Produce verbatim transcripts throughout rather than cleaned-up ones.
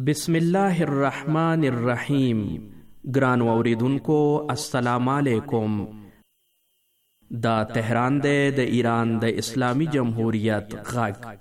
بسم الله الرحمن الرحیم. ګران اوریدونکو السلام علیکم. دا تهران دی د ایران د اسلامی جمهوریت غږ.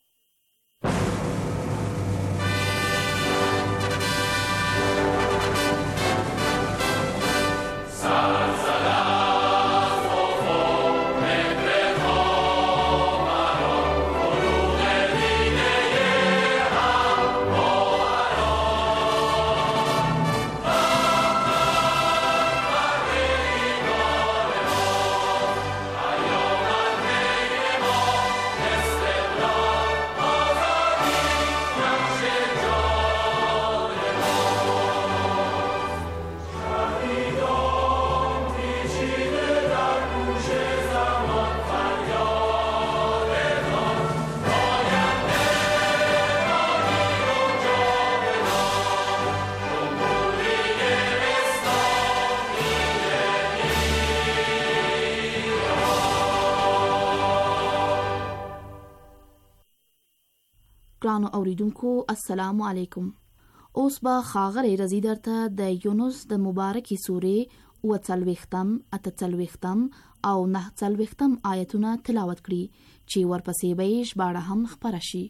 ګرانو اوریدونکو السلام علیکم. اوس به ښاغلی رضی درته د یونس د مبارکې سورې اووه څلوېښتم، اته څلوېښتم او نهه څلوېښتم آیتونه تلاوت کړي چې ورپسې به یې ژباړه هم خپره شي.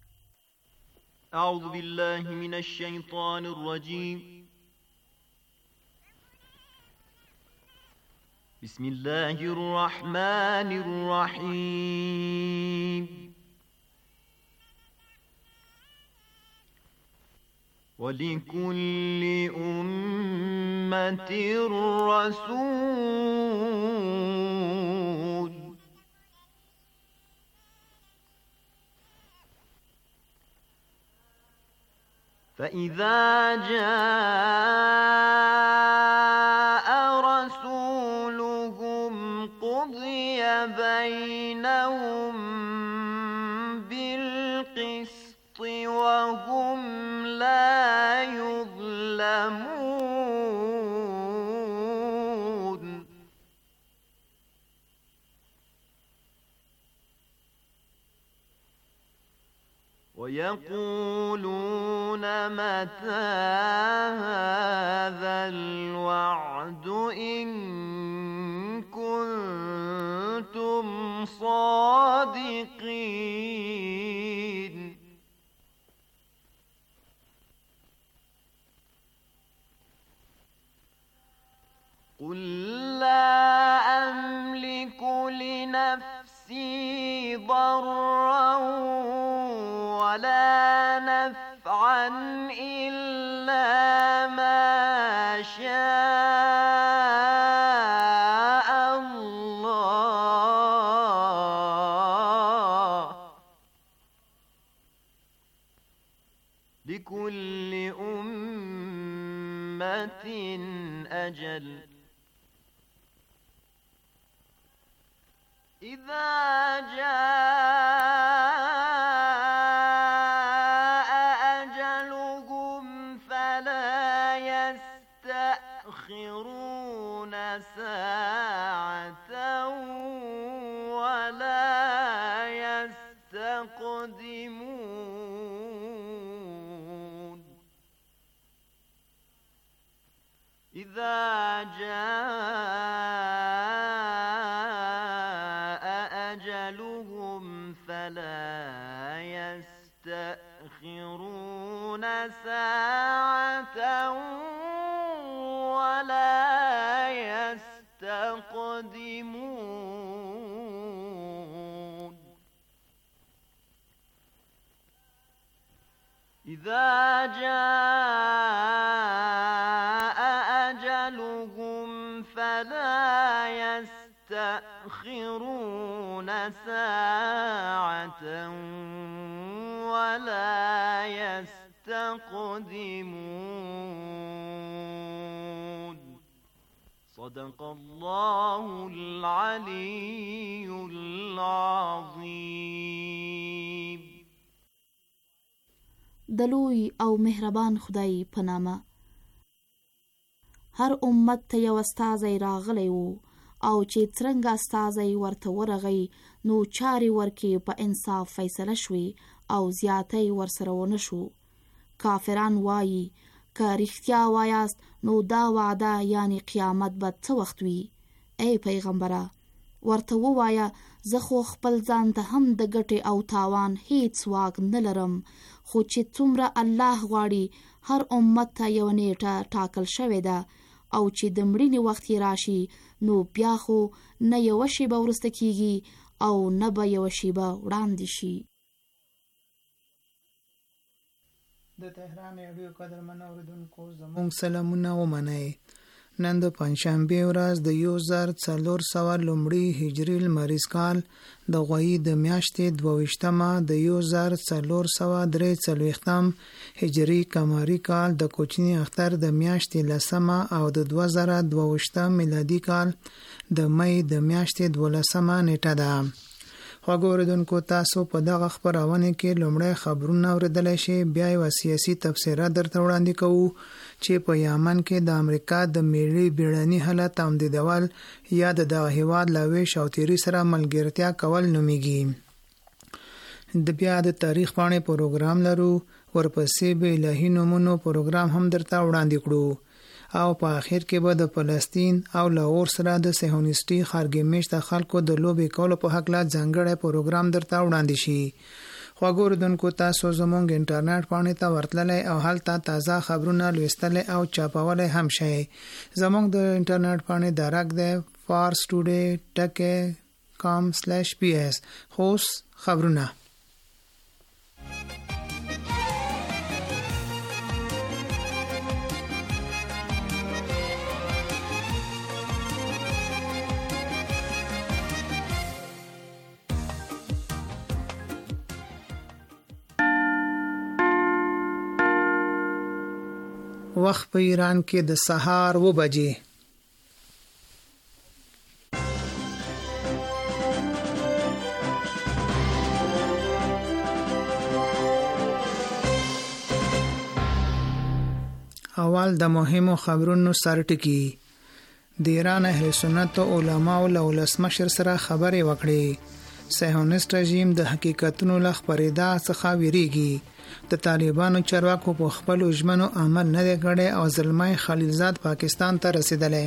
اعوذ بالله من الشیطان الرجیم. بسم الله الرحمن الرحیم. وَلِكُلِّ أُمَّةٍ رَّسُولٌ فَإِذَا جَاءَ رَسُولُهُمْ قُضِيَ بَيْنَهُم بِالْقِسْطِ وَهُمْ لَا يظلمون. ويقولون متى هذا الوعد إن كنتم صادقين. قل لا أملك لنفسي ضرا ولا نفعا إلا ما شاء الله. لكل أمة أجل. إذا جاء أجلهم فلا يستأخرون ساعة ولا يستقدمون. إذا جاء أجلهم فلا يستأخرون ساعة ولا يستقدمون. إذا جاء أجلهم فلا يستأخرون ساعة ولا يستقدمون. صدق الله العلي العظيم. دلوی او مهربان خدای په نامه. هر امت ته یو استازی راغلی وو او چې څرنګه استازی ورته ورغی نو چارې ورکې په انصاف فیصله شوې او زیاتی ورسره ونه شو. کافران وایي که رښتیا وایاست نو دا وعده یعنی قیامت به څه وخت وي؟ ای پیغمبره ورته ووایه زه خو خپل ځان ته هم د ګټې او تاوان هیڅ واک نه لرم، خو چې څومره الله غواړي هر امت ته یو نیټه ټاکل شوې ده او چې د مړینې وخت یې راشي نو بیا خو نه یوه شیبه وروسته کیږي او نه به یوه شیبه وړاندې شي. د تهران رادیو قدرمن اوریدونکو زموږ سلامونه ومنئ. نن د پنجشنبې ورځ د یو زر څلور سوه لومړي هجري لمریز کال د غویي د میاشتې دوه ویشتمه د یو زر څلور سوه درې څلوېښتم هجري قمري کال د کوچني اختر د میاشتې لسمه او د دوه زره دوه ویشتم میلادي کال د مۍ د میاشتې دولسمه نیټه ده. خواږه اوریدونکو تاسو په دغه خپرونه کې لومړی خبرونه اوریدلی شئ، بیا یوه سیاسي تبصره درته وړاندې کوو چې په یمن کې د امریکا د ملي بیړني حالت تمدیدول یا د دغه هیواد له ویش او تیري سره ملګرتیا کول نومیږي. د بیا د تاریخ پاڼې پروګرام لرو، ورپسې به الهي نومونو پروګرام هم درته وړاندې کړو او په آخر کې به د فلسطین او لاهور سره د صهیونیستي خارګمیش د خلکو د لوبې کولو په هکله ځانګړی پروګرام درته وړاندې شي. خواږه اوریدونکو تاسو زموږ انټرنیټ پاڼې ته ورتللی او هلته تازه خبرونه لوستلی او چاپولی هم شئ. زموږ د انټرنیټ پاڼې درک دی فارس ټوډے ټکی کام سلیش پی ایس. خوش خبرونه وخت په ایران کې د سهار و بجې. اول د مهمو خبرونو سرټکی. د ایران اهل سنت علماء له ولسمشر سره خبرې وکړې. صهیونیست رژیم د حقیقتونو له خپرېدا څخه ویریږي. د طالبانو چارواکو په خپل ژمنو عمل نه دی کړی او زلمی خلیلزاد پاکستان ته رسیدلی.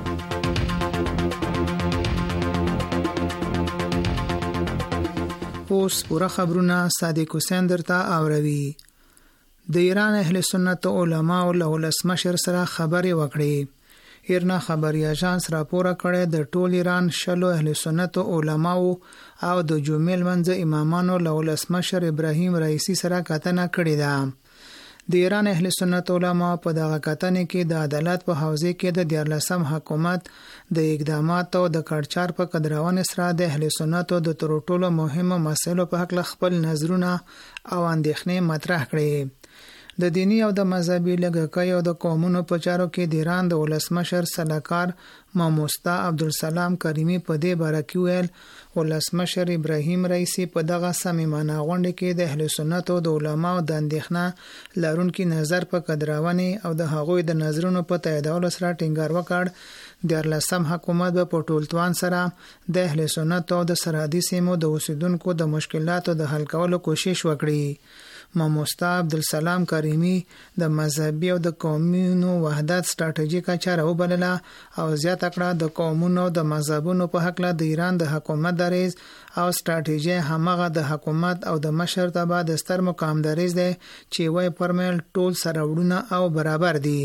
اوس پوره خبرونه صادق حسین درته اوروي. د ایران اهل سنت علماء له ولسمشر سره خبرې وکړې. ایرنا خبري اژانس راپور کړی د ټول ایران شلو اهل سنت علماء او د جمعې منځ امامانو له ولسمشر ابراهیم رئیسی سره کتنه کړې ده. د ایران اهل سنت علماء په دغه کتنې کې د عدالت په حوزه کې د دیارلسم حکومت د اقداماتو د کړچار په قدرونه سره د اهل سنت د تر ټولو مهمو مسایلو په حق خپل نظرونه او اندېښنې مطرح کړې. د دینی او د مذهبي لږکیو او د قومونو په چارو کې د ایران د ولسمشر سلاکار ماموستا عبدالسلام کریمی په دې باره کې ویل ولسمشر ابراهیم رئیسی په دغه صمیمانه غونډه کې د اهل سنت او د علماو د اندېښنه لرونکي نظر په قدرونه او د هغوی د نظرونو په تاییدولو سره ټینګار وکړ. د دیارلسم حکومت په ټولتوان سره د اهل سنت او د سرحدي سیمو د اوسیدونکو د مشکلاتو د حل کولو کوشش وکړي. ماموستا عبدالسلام کریمی د مذهبي او د قومونو وحدت ستراتیژیکه چاره وبلله او زیاته کړه د قومونو او د مذهبونو په حق له د ایران د حکومت دریز او ستراتیژي همغه د حکومت او د مشرتابه د ستر مقام دریز دی چې وای پرمل ټول سره وړونه او برابر دي.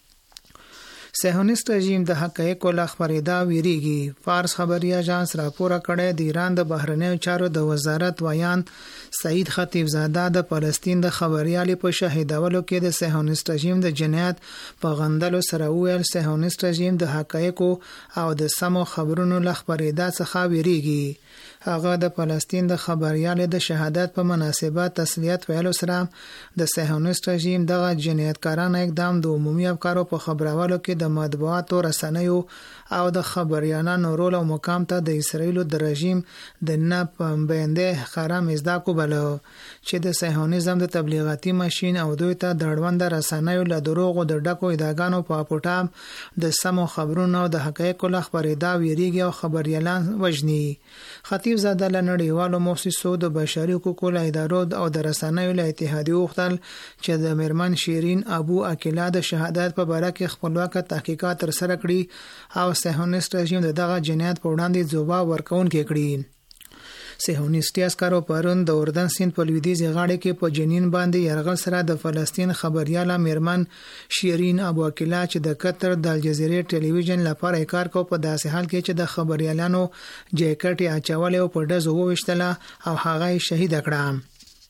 صهیونیست رژیم د حقایقو له خبرېدا ویریږي. فارس خبري اژانس راپور کړی د ایران د بهرنیو چارو د وزارت ویان سعید خطیبزاده د فلسطین د خبريالي په شهیدولو کې د صهیونیست رژیم د جنایت په غندلو سره ویل صهیونیست رژیم د حقایقو او د سمو خبرونو له خبرېدا څخه ویریږي. هغه د فلسطین د خبريالي د شهادت په مناسبت تسلیت ویلو سره د صهیونیست رژیم دغه جنایتکارانه اقدام د عمومي افکارو په خبرولو کې د مطبوعاتو رسنیو او د خبريالانو رول او مقام ته د اسرایل د رژیم د نه پنبنده خرام ازدا کو وبلو چې د صهیونیزم د تبلیغاتي ماشين او دوی ته د اړوند رسنیو له دروغو د ډکو ادعاګانو په پټام د سمو خبرونو د حقایقو له خبرېدا ویریږي او خبريالان وجني. خطیب زاده له نړیوالو مؤسسو د بشري حقوقو له ادارو او د رسنیو له اتحادیې وغوښتل چې د میرمن شیرین ابو عقیله د شهادت په باره کې خپلواک تحقیقات ترسره کړي او صهیونیست رژیم دغه جنایت په وړاندې ځواب ورکوونکی کړي. صهیونیستي عسکرو پرون د اردن سیند په لویدیځ غاړه کې په جنین باندې یرغل سره د فلسطین خبرياله میرمن شیرین ابو عقیله چې د قطر د الجزیرې ټلویزیون لپاره کار کو په داسې حال کې چې د خبريالانو جیکټ اچولې او په ډزو وويشتله او هغه شهید کړه.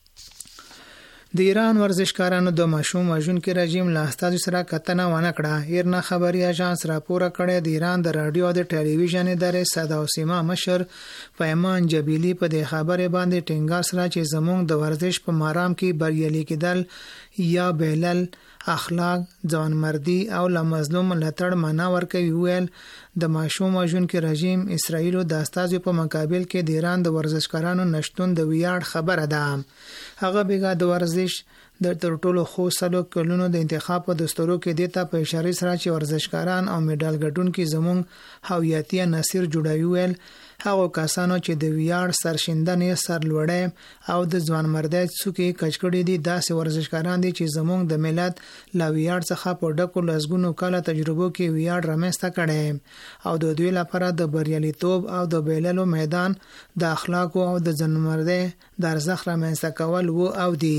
د ایران ورزشکارانو د ماشوم وژونکي رژیم له استازو سره کتنه ونه کړه. ایرنا خبري اژانس راپور کړی د ایران د رادیو او د ټلویزیون ادارې صدا او سیما مشر پیمان جبیلی په دې خبره باندې ټینګار سره چې زموږ د ورزش په مارام کې بریالي کېدل یا بهلل اخلاق ځوانمردي او لمظلوم لټړ معنا ورکوي. ویل د ماشوم وژونکي رژیم اسرائیل د استازو په مقابل کې د ایران د ورزشکارانو نشټون د ویاړ خبره ده. هغه بیګا د ورزش د تر ټولو خو سلو کلونو د انتخاب په دستورو کې دیتا په اشاره سره چې ورزشکاران او میډال ګټونکي زموږ هویتي نصیر جوړوي. ویل هغه کسانو چې د ویاړ سرشندنې سرلوړې او د ځوانمردۍ څوکې کچکړې دي داسې ورزشکاران دي چې زموږ د ملت لا ویاړ څخه په ډکو لسګونو کاله تجربو کې ویاړ رامنځته کړي او د دوی لپاره د بریالیتوب او د بیللو میدان د اخلاق او د ځوانمردۍ د ارزښت رامنځته کول وو او دي.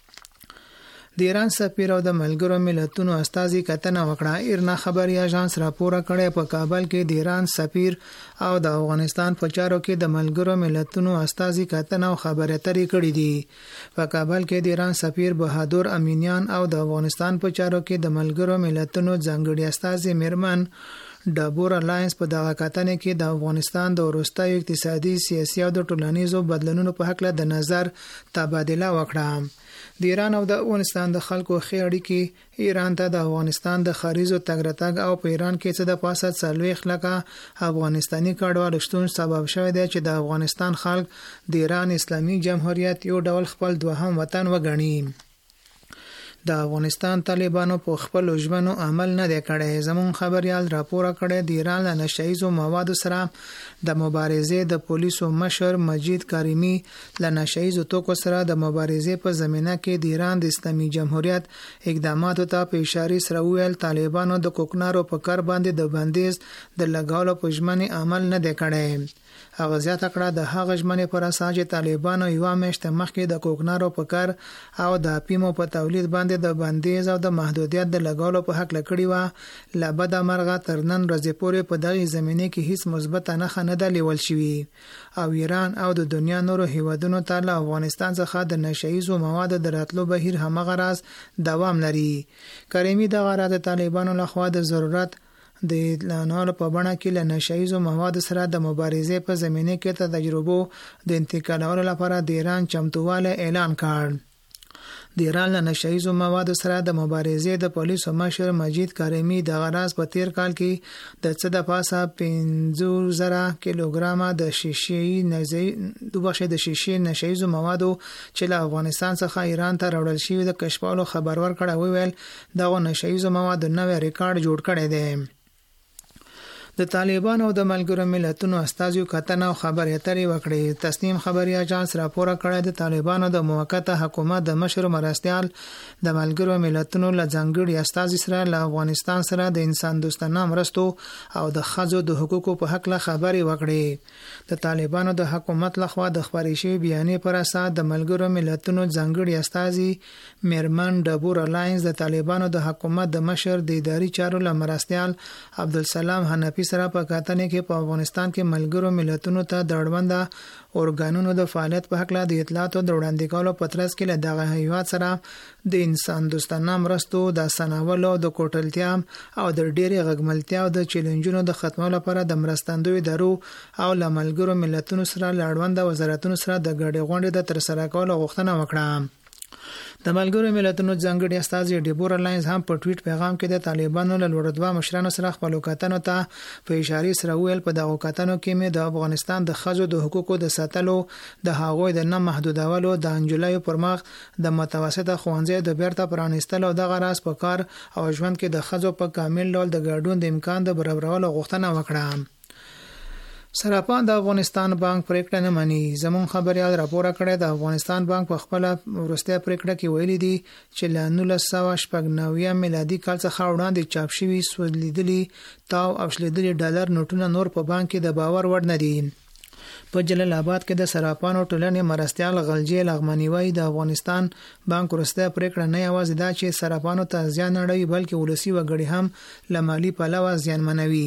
د ایران سفیر او د ملګرو ملتونو استازي کتنه وکړه. ایرنا خبري اژانس راپور کړی په کابل کې د ایران سفیر او د افغانستان په چارو کې د ملګرو ملتونو استازي کتنه او خبرې اترې کړې دي. په کابل کې د ایران سفیر بهادر امینیان او د افغانستان په چارو کې د ملګرو ملتونو ځانګړي استازي میرمن ډابور الاینس په دغه کتنې کې د افغانستان د وروستیو اقتصادي سیاسي او د ټولنیزو بدلونونو په حق له د نظر تبادله وکړه. د ایران او د افغانستان د خلکو ښې اړیکې ایران ته د افغانستان د خارجو تګ راتګ او په ایران کې څه د پاسه څلوېښت لکه افغانستاني کډوال شتون سبب شوی دی چې د افغانستان خلک د ایران اسلامي جمهوریت یو ډول خپل دوهم وطن وګڼي. د افغانستان طالبانو په خپل ژمنو عمل نه دی کړی. زمون خبريال راپور کړی د ایران له نشایزو موادو سره د مبارزې د پولیسو مشر مجید کریمی له نشایزو توکو سره د مبارزې په زمینه کې د ایران د اسلامي جمهوریت اقداماتو ته په اشاره سره ویل طالبانو د کوکنارو په کار باندې د بندیز د لګاولو په ژمنې عمل نه دی کړی. هغه زیاته کړه د هغه ژمنې پر اساس چې طالبانو یو میاشت مخکې د کوکنارو په کار او د اپیمو په تولید باندې د بندیز او د محدودیت د لګولو په حق لکړی و لبد مرغه تر نن ورځې پورې په دغه زمینه کې هیڅ مثبت نه نه د لیول شوی او ایران او د دنیا نورو هیوادونو ته له افغانستان څخه د نشایزو مواد د راتلو بهیر همغه راز دوام لري. کریمی د غرض طالبانو لخوا د ضرورت د اعلانولو په بڼه کې له نشایزو مواد سره د مبارزې په زمینه کې ته تجربو د انتقالولو لپاره د ایران چمتواله اعلان کړ. د ایران له نشایزو مواد سره د مبارزې د پولیسو مشر مجید کریمی د غراز په تیر کال کې د څه د پاسه پنځه زره کیلوګرام د شیشې نزي دوبشه د شیشې نشایزو موادو چې له افغانستان څخه ایران ته راوړل شوی د کشفولو خبر ورکړی ویل دغه نشایزو مواد نوې ریکارډ جوړ کړی دی. د طالبانو او د ملګرو ملتونو استازو کتنه او خبرې اترې وکړې. تسنیم خبري اژانس راپور کړی د طالبانو د موقته حکومت د مشر مرستيال د ملګرو ملتونو له ځانګړي استازي سره له افغانستان سره د انسان دوستانه مرستو او د خځو د حقوقو په حق له خبرې وکړې. د طالبانو د حکومت لخوا د خبرې شوی بیانې پر اساس د ملګرو ملتونو ځانګړي استازي میرمن ډابور الاینس د طالبانو د حکومت د مشر د اداري چارو له مرستيال عبدالسلام حنفي سره په کتنې کې په افغانستان کې ملګرو ملتونو ته د اړونده اورګانونو د فعالیت په حق له د اطلاعاتو د وړاندې کولو په ترڅ کې له دغه هیواد سره د انسان دوستانه مرستو د سناولو د کوټلتیا او د ډېری غږملتیا او د چیلنجونو د ختمولو لپاره د مرستندوی درو او له ملګرو ملتونو سره له اړونده وزارتونو سره د ګډې غونډې د ترسره کولو غوښتنه وکړه. د ملګرو ملتونو ځانګړي استازي ډیبورا لاینز هم په ټویټ پیغام کې د طالبانو له لوړ مشرانو سره خپل کتنو ته په اشاره سره ویل په دغه کتنو کې مې د افغانستان د ښځو د حقوقو د ساتلو د هغوی د نه محدودولو د انجلایو پر مخ د متوسطه ښوونځي د بیرته پرانیستلو د غراس په کار او ژوند کې د ښځو په کامل ډول د ګډون د امکان د برابرولو غوښتنه وکړه. سراپان د افغانستان بانک پریکړه نه مني. زمون خبريال راپور کړی د افغانستان بانک په خپل ورسته پریکړه کې ویلي دي چې له نولس سوه شپږ نوي میلادي کال څخه وړاندې چاپ شوي سوځلیدلي تاو او شلیدلي ډالر نوټونه نور په بانک کې د باور وړ نه دي. په جلال آباد کې د سراپانو ټولنې مرستيال غلجي لغمنی وای د افغانستان بانک ورسته پریکړه نه یوازې دا چې سراپانو ته ځان نه اړوي بلکې ولسی وګړي هم لمالي پلوه ځان منوي.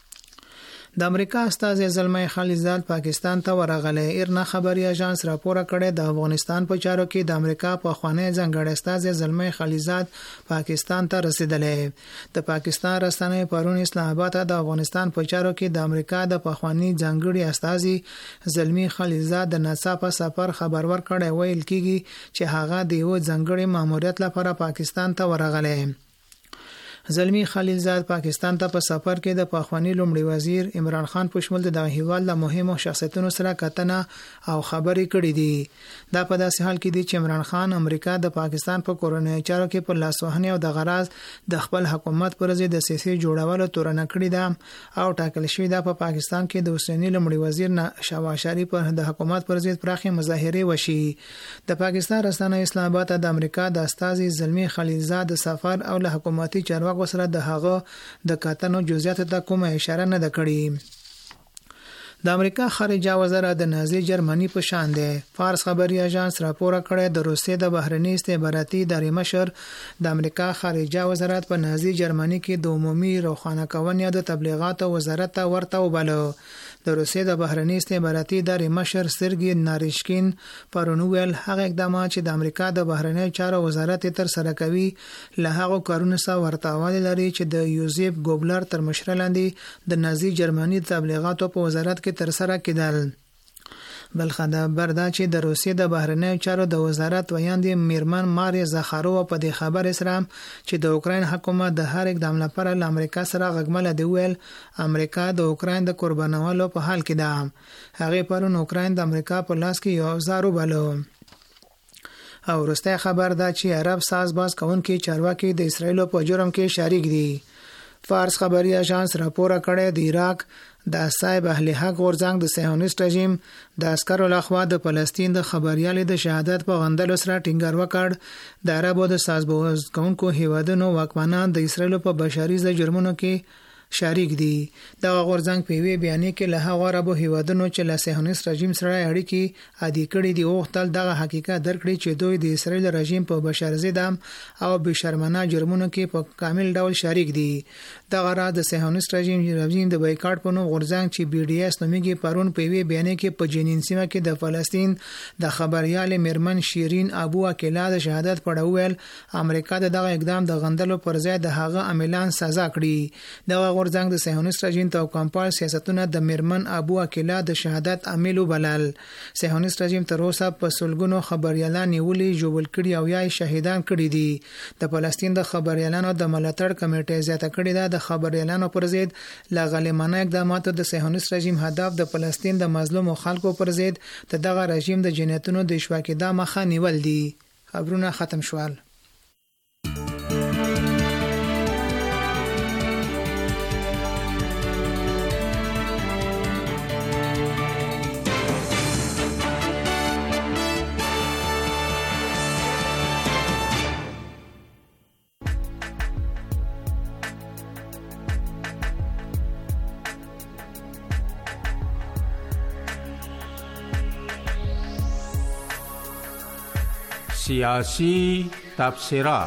د امریکا استازي زلمي خلیزاد پاکستان ته ورغله. ایرنا خبري اژانس راپور کړی د افغانستان په چارو کې د امریکا په خوانه ځنګړی استازي زلمي خلیزاد پاکستان ته رسیدلې. د پاکستان رسنۍ پرون اسلام آباد ته د افغانستان په چارو کې د امریکا د پخوانی ځنګړي استازي زلمي خلیزاد د ناڅاپه سفر خبر ورکړی ویل کیږي چې هغه د یو ځنګړي ماموریت لپاره پاکستان ته ورغله. زلمی خلیلزاد پاکستان ته په سفر کې د پخوانی لومړي وزیر عمران خان په شمول د هیواد له مهمو شخصیتونو سره کتنه او خبرې کړې دي. دا په داسې حال کې دی چې عمران خان امریکا د پاکستان په کورونی چارو کې په لاسوهنه او د غراض د خپل حکومت پر ضد د سیاسي جوړولو تورنه کړې ده او ټاکل شوی دا په پاکستان کې د اوسنی لومړي وزیر شهباز شریف پر د حکومت پر ضد پراخي مظاهره وشي. د پاکستان رسنۍ اسلام آباد ته د امریکا د استازي زلمی خلیلزاد د سفر او له حکومتي چارواکو وسره د هغه د کاتنو جزئیات ته کومه اشاره نه ده کړې. د امریکا خارجه وزارت د نازي جرمني په شان ده. فارس خبري اژانس راپور کړی د روسیې د بهرنی استخباراتي ادارې مشر د امریکا خارجه وزارت په نازي جرمني کې د عمومي روښانه کونې د تبلیغاتو وزارت ته ورته وباله. د روسیې د بهرنی استخباراتي ادارې مشر سرګي ناریشکین پرونویل هغه اقدامات چې د امریکا د بهرنی چارو وزارت تر سره کوي له هغه کارونو سره ورتاواله لري چې د یوزیف ګوبلر تر مشرۍ لاندې د نازي جرمني تبلیغاتو په وزارت کې تر سره کېدل. بل خبر دا چې د روسیې د بهرنی چارو د وزارت ویاندې میرمن ماري زخارووا په دې خبر سره چې د اوکراین حکومت د هر اقدام لپاره له امریکا سره غږمله دی ویل امریکا د اوکراین د قربانولو په حال کې ده. هغه پرون اوکراین د امریکا په لاس کې یو زارو بلو. او وروسته خبر دا چې عرب ساز باز کوونکي چارواکي د اسرایل په جرم کې شریک دي. فارس خبري اژانس راپور کړی د عراق د صاحب اهل حق غورځنګ د صهیونیست رژیم د عسکرو لخوا د فلسطین د خبريالي د شهادت په غندلو سره ټینګار وکړ. د عربو د سازبوز کوونکو هیوادونو واکمنان د اسرایل په بشري جرمونو کې شریک دي. د غورځنګ په وی بیان کې له هغه عربو هیوادونو چې له صهیونیست رژیم سره اړیکې عادي کړي دي او خپل دغه حقیقت درکړي چې دوی د اسرایل رژیم په بشرزید او بشرمنه جرمونو کې په کامل ډول شریک دي. د غرا د صهیونیست رژیم رژیم د بایکاټ په نوم غورځنګ چې بي ډي اس نومېږي پرون په وی بیان کې په جنین سیمه کې د فلسطین د خبريال میرمن شیرین ابو اکیلا د شهادت پړویل امریکا دغه اقدام د غندلو پر ځای د هغه عملان سزا کړي. د غورځنګ د صهیونیست رژیم ته کمپال سیاستونه د میرمن ابو اکیلا د شهادت عامل وبلل. صهیونیست رژیم تر اوسه په سلګونو خبريالان نیولې جوړل کړي او یا شهیدان کړي دي. د فلسطین د خبريالانو د ملاتړ کمیټې زیاته کړې ده د خبريالانو پر ضد لغلمانه اقداماتو د صهیونیست رژیم هدف د فلسطین د مظلوم خلکو پر ضد د دغه رژیم د جنایتونو د شواکې د مخه نیول دي. خبرونه ختم شول. سیاسی تبصره.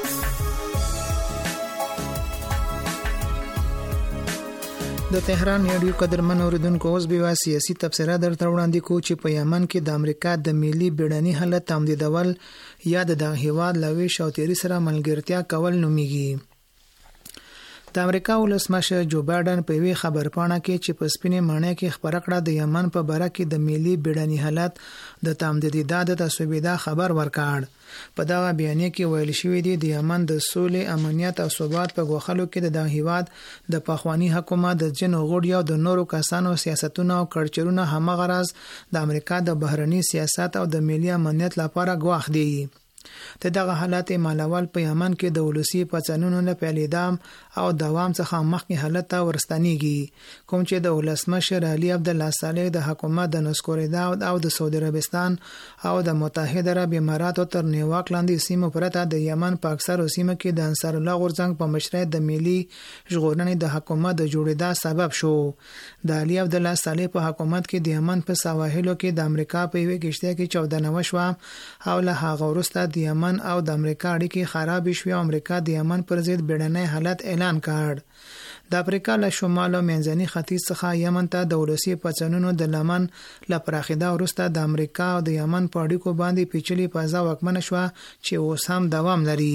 د تهران یو قدرمن اوریدونکو اوس به سیاسي تبصره درته وړاندې کو چې په یمن کې د امریکا د ملي بیړني حالت تمدیدول یا د هیواد لوي شاوتيري سره ملګرتیا کول نوميږي. د امریکا ولسمشر جو بایدن په وی خبرپاڼه کې چې په سپینې مانې کې خبره کړه د یمن په باره کې د ملي بیړني حالت د تمدیدات د سوبیدا خبر ورکړ. په دا بیانیه کې ویل شوی دی د یمن د سولې، امنیت او ثبات په غوښلو کې د هیواد د پخوانی حکومت د جنو غړي او د نورو کسانو سیاستونه او کلچرونه همغه راز د امریکا د بهرني سیاست او د ملي امنیت لپاره ګواښ دی. د دغه حالت مالول په یمن کې د ولسی پڅنونو نه پیلیدام او دوام څخه مخکې حالت ته ورستنیږي، کوم چې د ولسمشر علي عبد الله صالح د حکومت د نسکوریدا او د سعودي عربستان او د متحده عرب اماراتو تر نیواک لاندې سیمو پرته د یمن په اکثرو سیمو کې د انصار الله غورځنګ په مشرۍ د ملي ژغورنې د حکومت د جوړېدا سبب شو. د علي عبد الله صالح په حکومت کې د یمن په سواحلو کې د امریکا په یوه کشته کې چودنه وشوه او له هغه وروسته د یمن او د امریکا اړیکې خراب شوې او امریکا د یمن پر ضد بیړنی حالت اعلان کړ. د افریقا له شمال او منځني ختیځ څخه یمن ته د ولسی پڅنونو د لمن له پراخېدا وروسته د امریکا او د یمن په اړیکو باندې پیچلې فضا واکمنه شوه چې اوس هم دوام لري.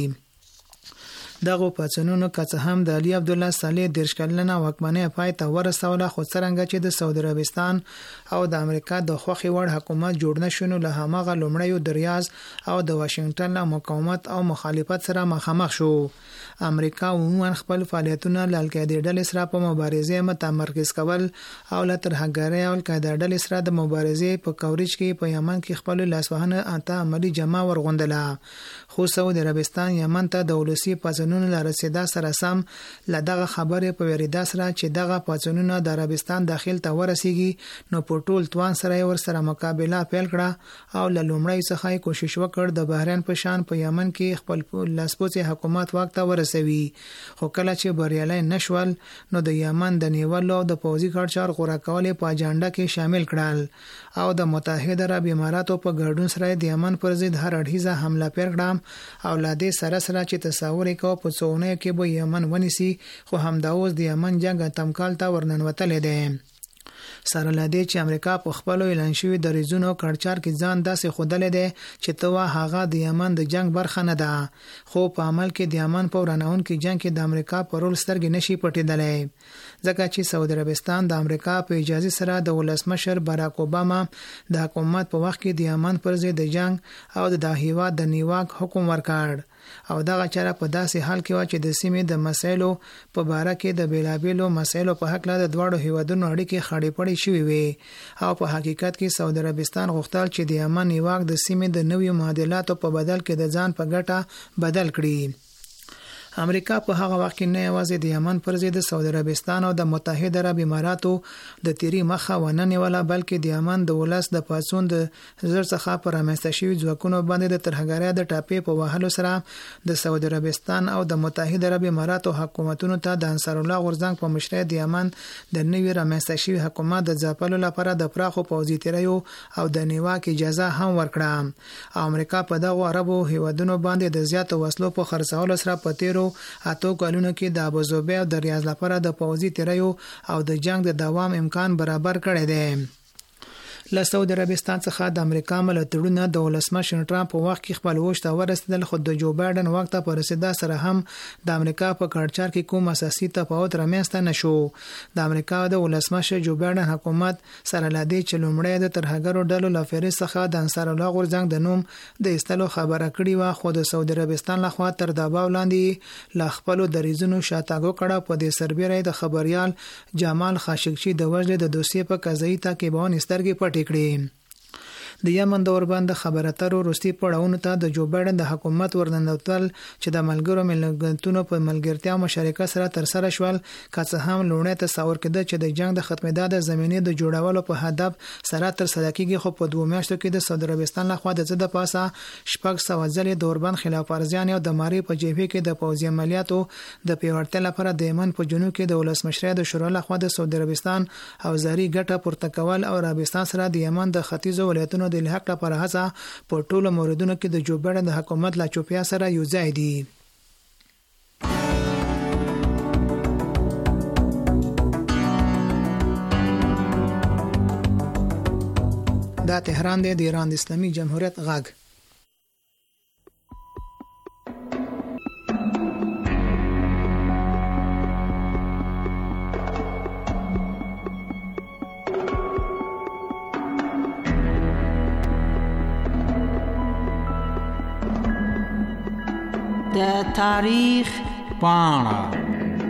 دغه پڅنونو که هم د علي عبد الله صالح دیرش کلنه واکمنۍ پای ته ورسوله، خو څرنګه چې د سعودي عربستان او د امریکا د خوخي وړ حکومت جوړ نشونه له همغه لومړیو د ریاض او د واشنگټن له مقاومت او مخالفت سره مخامخ شو. امریکا عموما خپل فعالیتونه له القاعده ډلې سره په مبارزې متمرکز کول او له ترهګرۍ او القاعده ډلې سره د مبارزې په کوریج کې په یمن کې خپل لاسوهنه اته عملی جمع ورغوندله. خو سعودي عربستان یمن ته د ولسی پڅنونو لرسیدا سره سم لدغه خبره په وریدا سره چې دغه پڅنونو د عربستان داخل ته ورسیږي نو په ټول توان سره ور سره مقابله پیل کړه او له لومړی څخه کوشش وکړ د بحرین په شان په یمن کې خپل لاسپوڅي حکومت وخت ته ورسوي. خو کله چې بریالي نشول نو د یمن د نیولو د پوځي کړچار غوړه کولې په اجنډا کې شامل کړل او د متحده عرب اماراتو په ګډون سره د یمن پر ضد هر اړخیزه حمله پیل کړه او لاده سره سره چې تصور وکاو په څونه کې به یمن ونیسي، خو همدا اوس د یمن جنگ تمکال ته ورننوتل دي. سره لدی چې امریکا په خپل اعلان شوی د ریزونو کړچار کې ځان داسې خودل دي چې توا هغه د یمن د جنگ برخه نه ده، خو په عمل کې د یمن په ورانون کې جنگ کې د امریکا پر رول سترګې نشي پټېدلې، ځکه چې سعودي عربستان د امریکا په اجازه سره د ولسمشر باراک اوباما د حکومت په وخت کې د یمن پر ضد د جنگ او د هیواد د نیواک حکم ورکړ او دغه چاره په داسې حال کې و چې د سیمې د مسایلو په باره کې د بیلابیلو مسایلو په حق له د دواړو هیوادونو اړیکې خړې پړې شوې وي او په حقیقت کې سعودي عربستان غوښتل چې د یمن نیواک د سیمې د نویو معادلاتو په بدل کې د ځان په ګټه بدل کړي. امریکا په هغه وخت کې نه یوازې د یمن پر ضد د سعودي عربستان او د متحده عرب اماراتو د تیری مخه ونه نیوله، بلکې د یمن د ولس د پاتون د زر څخه پر رامنځته شوي ځواکونو باندې د ترهګرۍ د ټاپې په وهلو سره د سعودي عربستان او د متحده عرب اماراتو حکومتونو ته د انصار الله غورځنګ په مشرۍ د یمن د نوي رامنځته شوي حکومت د ځپلو لپاره د پراخو پوځي تیریو او د نیواک اجازه هم ورکړه. امریکا په دغه عربو هیوادونو باندې د زیاتو وسلو په خرڅولو سره په تیرو اته کلونو کې د ابوظبي او د ریاض لپاره د پوځي تیریو او د جنگ د دوام امکان برابر کړی دی. له سعودي عربستان څخه د امریکا ملاتړونه د ولسمشر ټرمپ په وخت کې خپل وشت ورسېدل، خو د جو بایدن وخت په رسیدا سره هم د امریکا په کړچار کې کوم اساسي تفاوت رامنځته نشو. د امریکا د ولسمشر جو بایدن حکومت سره لدی چې لومړی د ترهګرو ډلو لفرې څخه د انصار الله غورځنګ د نوم د استلو خبره کړې و، خو د سعودي عربستان لخوا تر دباو لاندې ل خپل د ریزونو شاتاګو کړه. په دې سربېره د خبريال جمال خاشقچی د وجه د دوسیې په قضایي تعقیبون سترګې پټې کړي. د یمن د اوربند خبره تر وروستي پړاوونو ته د جو بایدن د حکومت ورننوتل چې د ملګرو ملګرتونو په ملګرتیا مشارکت سره تر سره شول، که څه هم لومړی تصور کېده چې د جنگ د ختمېدا د زمینې د جوړولو په هدف سره تر سره کېږي، خو په دوه میاشتو کې د سعودي عربستان لخوا د څه د پاسه شپږ سوه ځلې د اوربند خلاف ورزیان او د ماری په جبهه کې د پوځي عملیاتو د پیاوړتیا لپاره د یمن په جنوب کې د ولسمشر د شورا لخوا د سعودي عربستان او زری ګټه پورته کول او عربستان سره د یمن د ختیځو ولایتونو د الحاق لپاره هڅه په ټولو موردونو کې د جو بایدن د حکومت لا چوپیا سره یو ځای دي. دا تهران دی، د ایران د اسلامي جمهوریت غږ. د تاریخ پاڼه.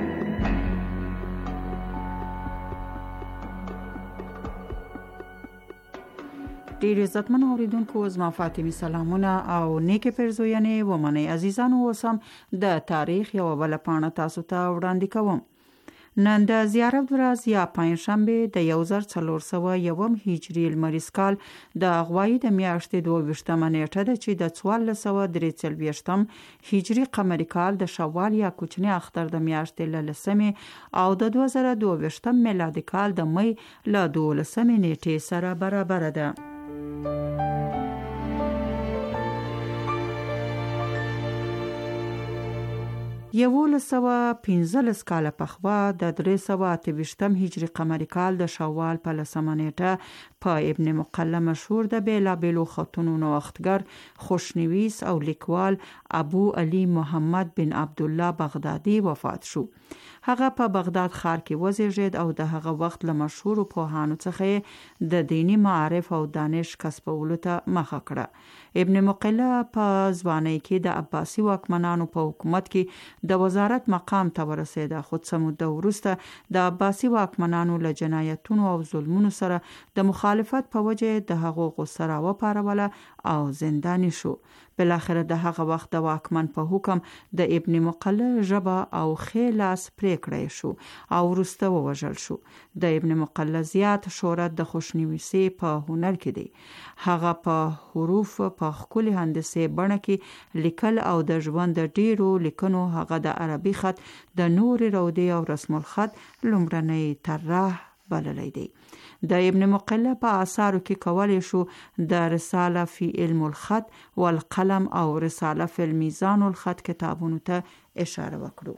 ډیر عزتمن اوریدونکو، زما فاطمی سلامونه او نیکه پرزوینې و منی عزیزانو. وسم د تاریخ یو بل پاڼه تاسو ته وړاندې کوم. نن د زیارت ورځ یا پنځشنبه د یو زر څلور سوه یوم هجری لمریز کال د غوایی د میاشتې دوه ویشتمه نیټه ده چې د څوارلس سوه درې څلوېښتم هجری قمری کال د شوال یا کوچنی اختر د میاشتې له لسمې او د دوه زره دوه ویشتم میلادي کال د می له دولسمې نیټې سره برابر ده. یولس سوه پنځلس کاله پخوا د درې سوه اته ویشتم هجری قمری کال د شوال په لسمه نیټه په ابن مقله مشهور د بیلابیلو خطونو نوښتګر، خوشنویس او لیکوال ابو علی محمد بن عبدالله بغدادي وفات شو. هغه په بغداد ښار کې وزیږید او د هغه وخت له مشهورو پوهانو څخه د دینی معارف او دانش کسبولو ته مخه کړه. ابن مقله په ځوانۍ کې د عباسی واکمنانو په حکومت کې د وزارت مقام ته ورسید، خو څه موده وروسته د عباسی واکمنانو له جنایتونو او ظلمونو سره د مخالفت په وجه د هغو غوسه راوپاروله او زندانی شو. بلاخره د هغه وخت د واکمن په حکم د ابن مقله ژبه او ښی لاس پرې کړی شو او وروسته ووژل شو. د ابن مقله زیات شهرت د خوشنویسۍ په هنر کې دی. هغه په حروف په ښکلي هندسي بڼه کې لیکل او د ژوند د ډیرو لیکنو هغه د عربي خط د نور رودي او رسم الخط لومړنی طراح بللی دی. د ابن مقله په آثارو کې کولی شو د رساله فی علم الخط والقلم او رساله فی المیزان الخط کتابونو ته اشاره وکړو.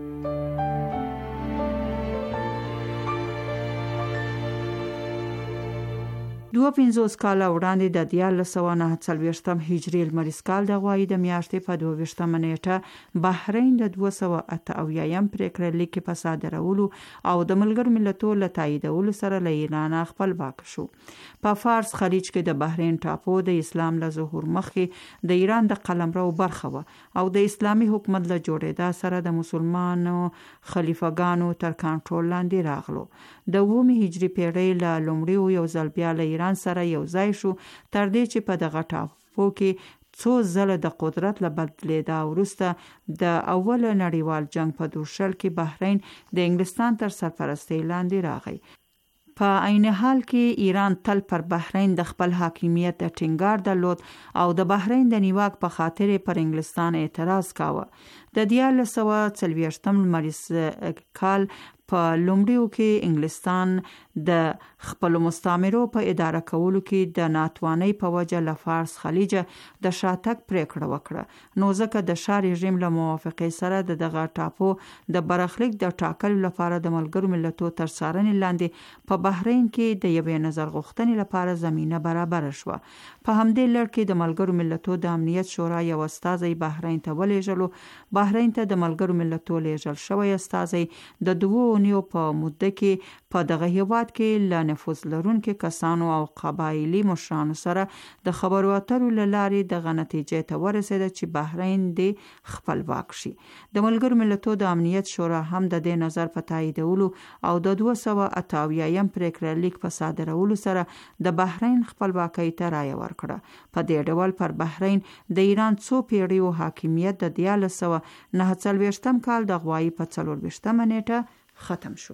دوه پنځوس کاله وړاندې د دیارلس سوه نهه څلوېښتم هجري لمریز کال د غوایی د میاشتې په دوه ویشتمه نیټه بحرین د دوه سوه اته اویایم پریکړه لیک په صادرولو او د ملګرو ملتونو له تاییدولو سره له ایران خپلواک شو. په فارس خلیج کې د بحرین ټاپو د اسلام له ظهور مخکې د ایران د قلمرو برخه و او د اسلامي حکومت له جوړېدا سره د مسلمانو خلیفګانو تر کنټرول لاندې راغلو. د اوومې هجري پیړۍ له لومړیو یو ځل بیا له ایران سره یو ځای شو، تر دې چې په دغه ټاپو کې څو ځله د قدرت له بدلېدا وروسته د اول نړیوال جنگ په دوشل کې بحرین د انګلستان تر سرپرستۍ لاندې راغی. په عین حال کې ایران تل پر بحرین د خپل حاکمیت د ټینګار درلود او د بحرین د نیواک په خاطر پر انګلستان اعتراض کاوه. د دیارلس سوه څلوېښتم لمریز کال په لومړیو کې انګلستان د خپل مستعمرو په اداره کولو کې د ناتوانۍ په وجه له فارس خلیجه د شاتګ پریکړه وکړه. نو ځکه د شاه رژیم له موافقې سره د دغه ټاپو د برخلیک د ټاکلو لپاره د ملګرو ملتونو تر څارنې لاندې په بحرین کې د یوې نظر غوښتنې لپاره زمینه برابر شوه. په همدې لړ کې د ملګرو ملتونو د امنیت شورا یو استازی بحرین ته ولېږلو. بحرین ته د ملګرو ملتونو لېږل شوی استازی د دوو اونیو په موده کې په دغه هیواد کې له نفوذ لرونکو کسانو او قبایلي مشرانو سره د خبرو اترو له لارې دغه نتیجې ته ورسېده چې بحرین دې خپلواک شي. د ملګرو ملتونو د امنیت شورا هم د دې نظر په تاییدولو او د دوه سوه اته اویایم پریکړه لیک په صادرولو سره د بحرین خپلواکۍ ته رایه ورکړه. په دې ډول پر بحرین د ایران څو پیړیو حاکمیت د دیارلس سوه نهه څلوېښتم کال د غوایی په څلور ویشتمه نیټه ختم شو.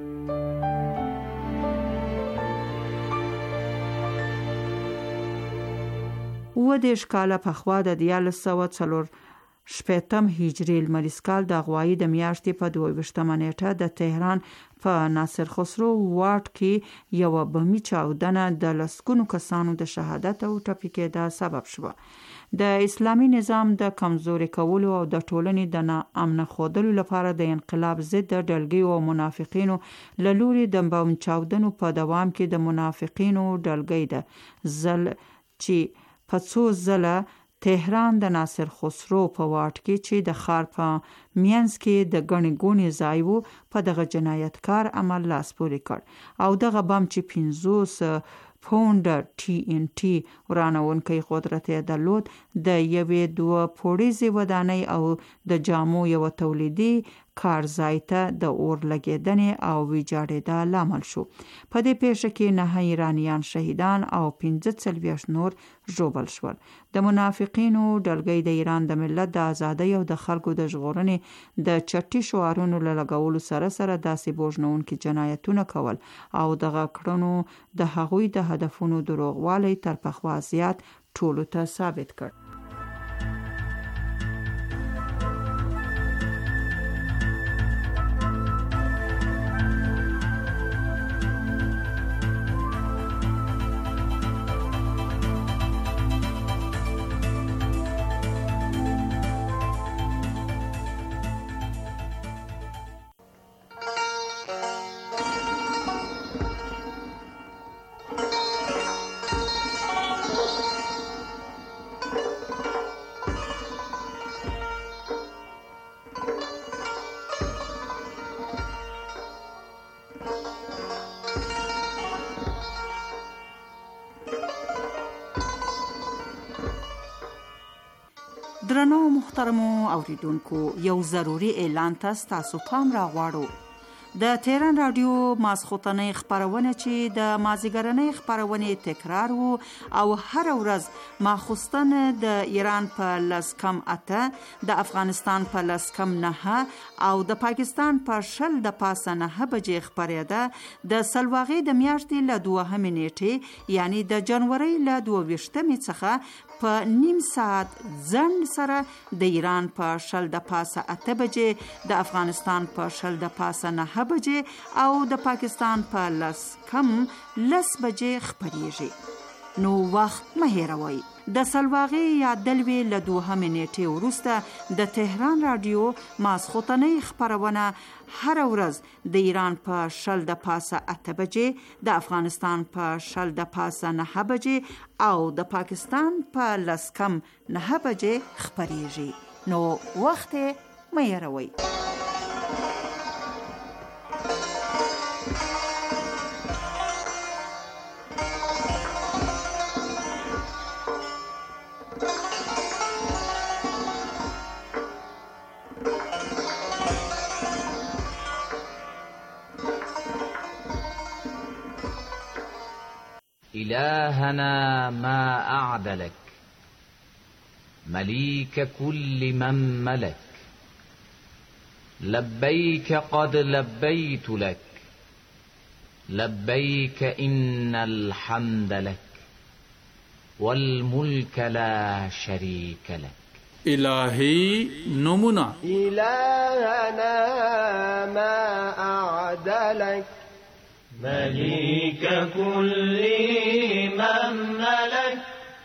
اووه دېرش کاله پخوا د دیارلس سوه څلور شپېتم هجري لمریز کال د غوایی د میاشتې په دوه ویشتمه نیټه د تهران په ناصر خسرو واټ کې یو بمي چاودنه د لسګونو کسانو د شهادت او ټپي کېدا سبب شوه. د اسلامي نظام د کمزوري کولو او د ټولنې د ناامن خودلو لپاره د انقلاب ضد ډلګیو او منافقینو له لوري د بم چاودنو په دوام کې د منافقینو ډلګۍ د زل چې په څو ځله تهران د ناصر خسرو په واټ کې چې د ښار په مینځ کې د ګڼې ګوڼې ځای و په دغه جنایتکار عمل لاس پورې کړ او دغه بم چې پنځوس پونډ ټي ان ټي ورانونکی قدرت یې درلود د یوې دوه پوړیزې ودانۍ او د جامو یو تولیدي کارځای ته د اور لګېدنې او ویجاړېدا لامل شو. په دې پیښه کې نه ایرانیان شهیدان او پنځه څلوېښت نور ژوبل شول. د منافقینو ډلګۍ د ایران د ملت د ازادۍ او د خلکو د ژغورنې د چټي شعارونو له لګولو سره سره داسې بوژنونکي جنایتونه کول او دغه کړنو د هغوی د هدفونو دروغوالی تر پخوا زیات ټولو ته ثابت کړ. درنو محترمو اوریدونکو، یو ضروری اعلان تاسو تاسو پام را غواړو. د تهران رادیو ماسخوتنۍ خبرونه چې د مازیګرنۍ خبرونه تکرار وو او هر ورځ ماخوستن د ایران په لس کم اته، د افغانستان په لس کم نه او د پاکستان په شل د پاسه نه بجې خبرېده د سلواغې د میاشتې له دوهمې نیټې یعنی د جنوري له دوه ویشتمې څخه په نیم ساعت ځنډ سره د ایران په شل د پاسه اته بجې، د افغانستان په شل د پاسه نه بجې او د پاکستان په لس کم لس بجې خبرېږي. نو وخت مه هېروئ. د سلواغې یا دلوې له دوهمې نیټې وروسته د تهران رادیو ماسخوتنۍ خبرونه هر ورځ د ایران په شل د پاسه اته بجې، د افغانستان په شل د پاسه نه بجې او د پاکستان په لس کم نه بجې خبرېږي. نو وخت مه هېروئ. إلهنا ما أعدلك مليك كل من ملك لبيك قد لبيت لك لبيك إن الحمد لك والملك لا شريك لك. إلهي نمنا إلهنا ما أعدلك مليك كل من ملك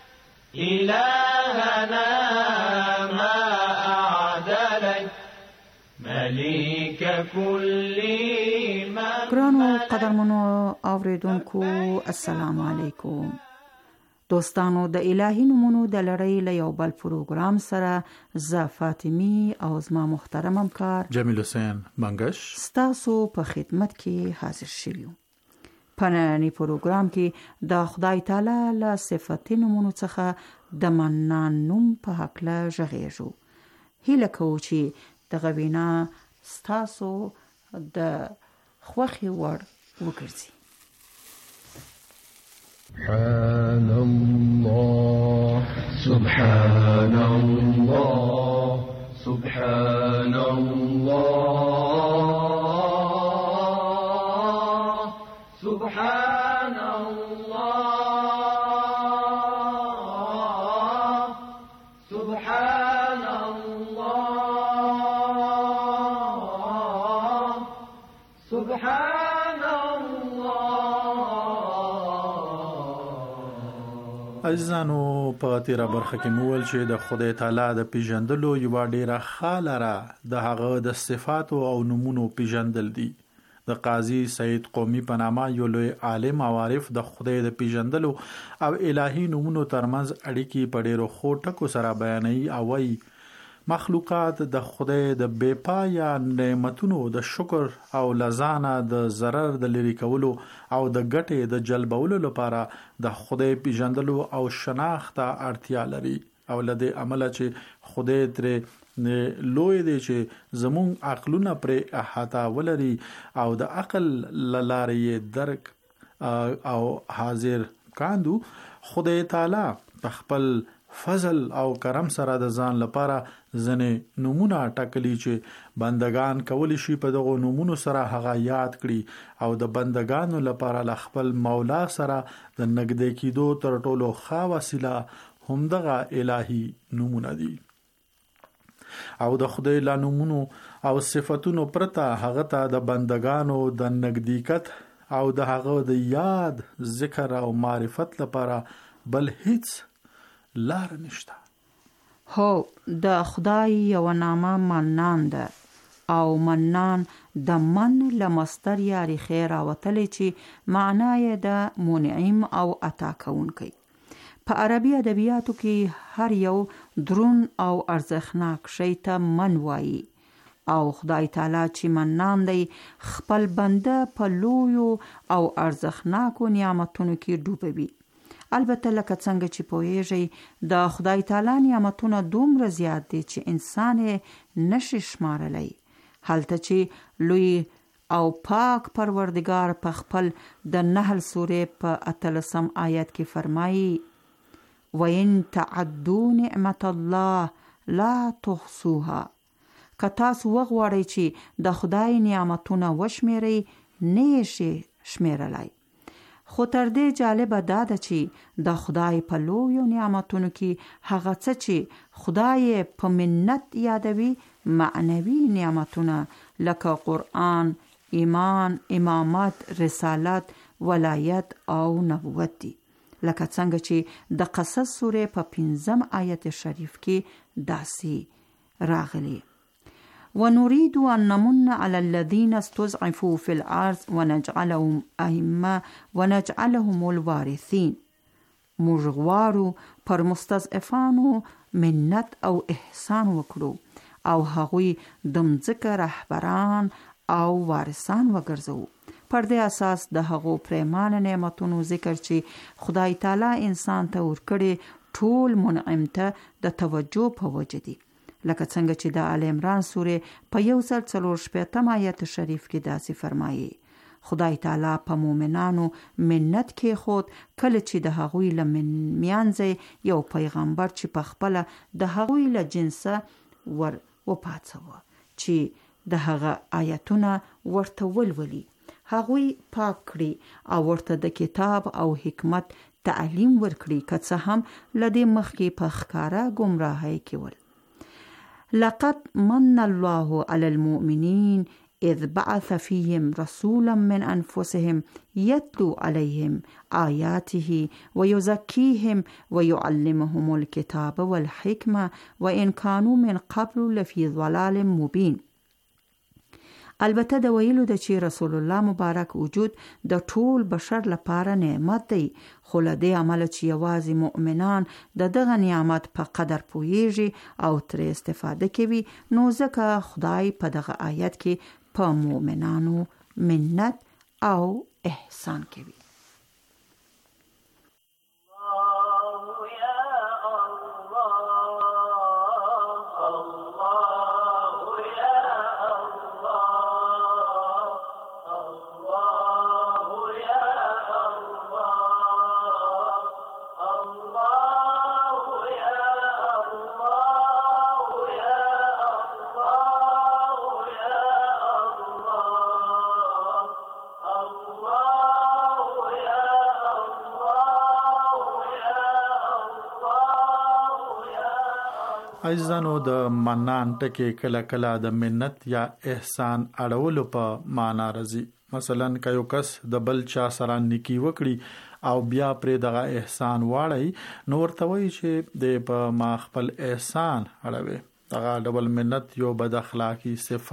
إلهنا ما أعدلك مليك كل من ګرانو قدرمنو اوریدونکو، السلام علیکم. دوستانو، د الهی نومونو د لړۍ له یو بل پروګرام سره زه فاطمی او زما محترم همکار جمیل حسین منګش ستاسو په خدمت کې حاضر شویو. په نننی پروګرام کې د خدای تعالی له صفات نومونو څخه د منان نوم په هکله ژغېږو. هیله کوو چې د غوینا ستاسو د خوښې وړ وګرځي. سبحان الله سبحان الله سبحان الله سبحان الله سبحان الله سبحان عزیزانو، په تیره برخه کې مول چې د خدای تعالی د پیژندلو یو ډیره خاله را د هغه د صفات او نمونو پیژندل دي د قاضي سید قومي په نامه یو لوی عالم او عارف د خدای د پیژندلو او الهي نومونو ترمنځ اړیکې په ډېرو ښو ټکو سره بیانوي او وايي مخلوقات د خدای د بے پایا نعمتونو د شکر او لزانه د ضرر د لری کولو او د ګټې د جلبولو لپاره د خدای پیژندلو او شناخت اړتیا لري او لدې عمله چې خدای ترې لوی دی چې زمون عقلونه پر احاطه ولري او د عقل لارې درک او حاضر کاندو خدای تعالی په خپل فضل او کرم سره د ځان لپاره ځنې نمونه ټاکلي چې بندگان کولی شي په دغه نمونه سره هغه یاد کړي او د بندگانو لپاره ل خپل مولا سره د نږدې کېدو تر ټولو ښه وسیله همدغه الهي نمونه دي او د خدای له نمونو او صفاتونو پرته هغه ته د بندگانو د نږدېکت او د هغه د یاد ذکر او معرفت لپاره بل هیڅ لار نشته. هو د خدای یو نامه منان ده او منان د من لمستر یا خیر او تل چې معنی د منعم او عطا کوونکی. په عربي ادبیاتو کې هر یو درون او ارزښتناک شی ته من وایي او خدای تعالی چې منان دی خپل بنده په لویو او ارزښتناکو نعمتونو کې ډوبوي. البته لکه څنګه چې پوهیږئ د خدای تعالی نعمتونه دومره زیات دي چې انسان نشي شمارلی. هلته چې لوی او پاک پروردگار په خپل د نحل سورې په اتلسم آیت کې فرمایي وَإِن تَعُدُّوا نِعْمَةَ اللَّهِ لَا تُحْصُوهَا. که تاسو وغواړئ چې د خدای نعمتونه وشمیرئ نه شي شمیرلی. خو تر دې جالبه دا ده چې د خدای په لویو نعمتونو کې هغه څه چې خدای په منت یادوي معنوي نعمتونه لکه قرآن، ایمان، امامت، رسالت، ولایت او نبوت دي. لکه څنګه چې د قصص سورې په پنځم آیت شریف کې داسې راغلي ونريد أن نمن على الذين استضعفوا في الأرض ونجعلهم أئمة ونجعلهم الوارثين. موږ غواړو پر مستضعفانو منت او احسان وکړو او هغوی د مځکه رهبران او وارثان وګرځو. پر دې اساس د هغو پریمانه نعمتونو ذکر چې خدای تعالی انسان ته ورکړي ټول منعم ته د توجه په وجه دي. لکه څنګه چې د آل عمران سورې په یو سل څلور شپېتم آیت شریف کې داسې فرمایي خدای تعالی په مؤمنانو منت کې خود کله چې د هغوی له میانځي یو پیغمبر چې په خپل د هغوی له جنسه ور وپاتوه چې د هغه آیتونه ورته ولولي هغوی پاک کړي او ورته د کتاب او حکمت تعلیم ورکړي که څه هم لدې مخکې په ښکاره ګمراهۍ کې ول. لقد من الله على المؤمنين إذ بعث فيهم رسولا من أنفسهم يتلو عليهم آياته ويزكيهم ويعلمهم الكتاب والحكمة وإن كانوا من قبل لفي ضلال مبين. البته د ویلو د چې رسول الله مبارک وجود د ټول بشر لپاره نعمت دی خو له دې عمله چې یوازې مؤمنان د دغه نعمت په قدر پوهیږي او ترې استفاده کوي نو ځکه خدای په دغه آیت کې په مؤمنانو منت او احسان کوي. عزیزانو د منان ټکی کله کله د منت یا احسان اړولو په معنا راځي. مثلا که یو کس د بل چا سره نیکی وکړي او بیا پرې دغه احسان واړی نو ورته وایي چې د په ما خپل احسان اړوي. دغه ډول منت یو بد اخلاقی صفت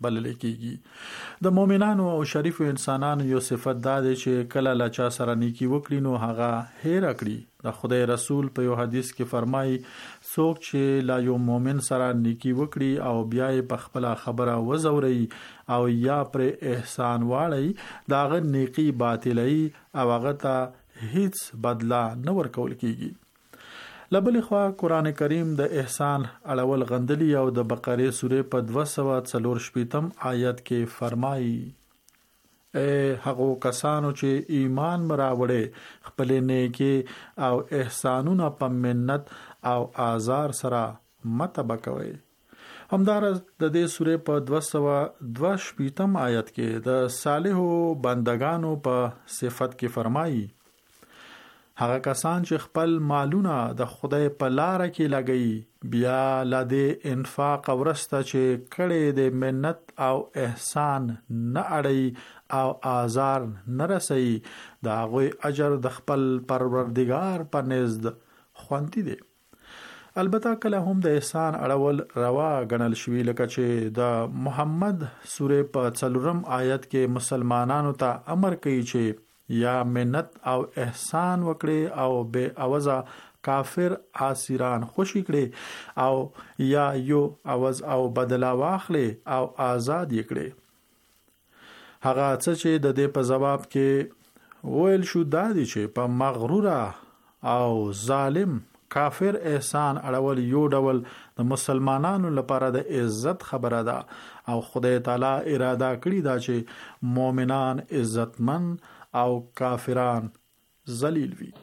بلل کیږي د مؤمنانو او شریفو انسانانو یو صفت دا دی چې کله لا چا سره نیکی وکړي نو هغه هیر کړي د خدای رسول په یو حدیث کې فرمایي څوک چې لا یو مؤمن سره نیکی وکړي او بیا یې په خپل خبره وزوري او یا پر احسان واړی داغه نیکی باطلای او هغه ته هیڅ بدلا نه ورکول کیږي لبل خوا قران کریم د احسان اړول غندلی او د بقره سوره په دوه سوه څلور شپږم آیت کې فرمایي اے هغه کسانو چې ایمان مراوړې خپل نیکی او احسانونه په منت او آزار سره متبکوي همدار د دې سوره په دوه سوه دوه شپږم آیت کې د صالحو بندگانو په صفت کې فرمایي هغه کسان چې خپل مالونه د خدای په لار کې لګي بیا لاده انفاق ورسته چې کړي د منت او احسان نه اړي او آزار نه رسي دا غوي اجر د خپل پروردگار په نزد خوندي دي البته کله هم د احسان اړول روا غنل شوی لکه چې د محمد سوره په څلورم آیت کې مسلمانانو ته امر کوي چې یا منت او احسان وکړي او به اوزا کافر عاصران خوشی کړي او یا یو اوز او بدلا واخلي او آزاد کړي هغه څه چې د دې په جواب کې ویل شو دا دي چې په مغرور او ظالم کافر احسان اړول یو ډول د مسلمانانو لپاره د عزت خبره ده او خدای تعالی اراده کړی دا چې مؤمنان عزتمن او کافران ذلیل وي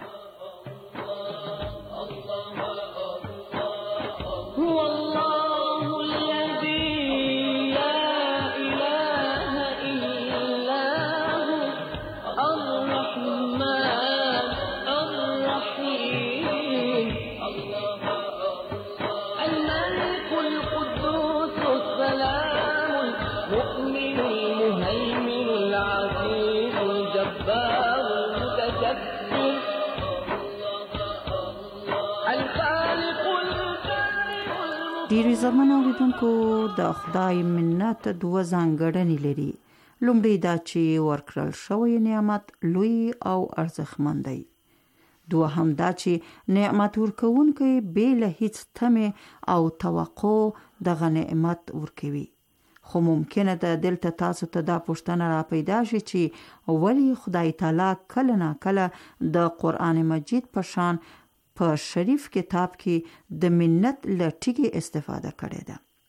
ډیری زمانه اوریدونکو د خدای منت دوه ځانګړنې لري لومړی دا چې ورکړل شوی نعمت لوی او ارزښتمن دی دوهم دا چې نعمت ورکوونکی بې له هیڅ تمې او توقع دغه نعمت ورکوي خو ممکنه ده دلته تاسو ته دا پوښتنه را پیدا شي چې ولی خدای تعالی کله نا کله د قرآن مجید په شان په شریف کتاب کې د منت لټیږي استفاده کړې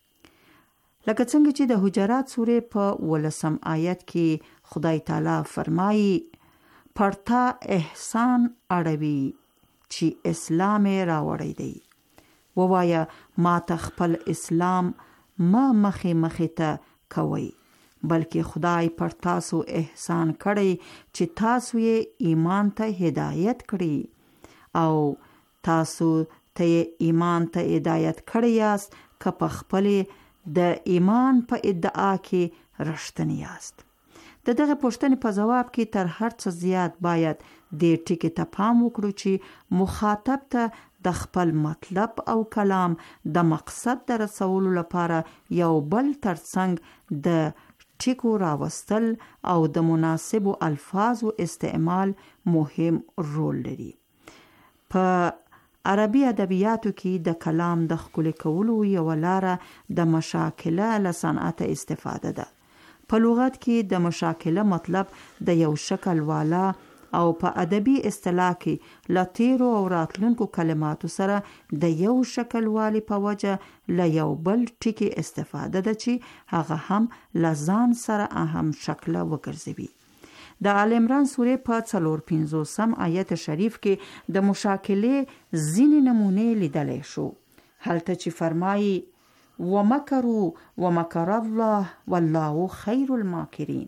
ده لکه څنګه چې د حجرات سورې په ولسم آیت کې خدای تعالی فرمایي پرتا احسان اړوي چې اسلام راوړی دی ووایا ما تخپل اسلام ما مخې مخې ته کوي بلکې خدای پر تاسو احسان کړی چې تاسو یې ایمان ته هدایت کړی او تاسو ته ایمان ته هدایت کړی یاست که په خپل د ایمان په ادعا کې رښتینی یاست د دغه پوښتنې په جواب کې تر هر څه زیات باید د ټکی ته پام وکړو چې مخاطب ته د خپل مطلب او کلام د مقصد د رسولو لپاره یو بل ترڅنګ د ټکو راوستل او د مناسبو الفاظو استعمال مهم رول لري په عربي ادبیاتو کې د کلام د ښکلي کولو یو لاره د مشاکله له صنعت استفاده ده په لغت کې د مشاکله مطلب د یو شکل والا او په ادبي اصطلاح کې له تیرو او راتلونکو کلماتو سره د یو شکل والی په وجه له یو بل ټکي استفاده ده چې هغه هم له ځان سره اهم شکله وګرځوي د آل عمران سورې په څلور پنځوسم آیت شریف کې د مشاکلې ځینې نمونې لیدلی شو هلته چې فرمایي ومکروا ومکر الله والله خیر الماکرین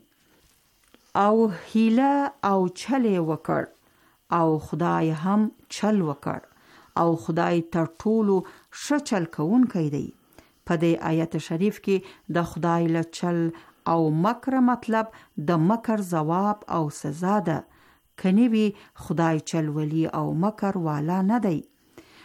او هیله او چل وکړ او خدای هم چل وکړ او خدای تر ټولو ښه چل کوونکی دی په دې آیت شریف کې د خدای له چل او مکر مطلب د مکر جواب او سزا ده کني وی خدای چلولی او مکر والا نه دی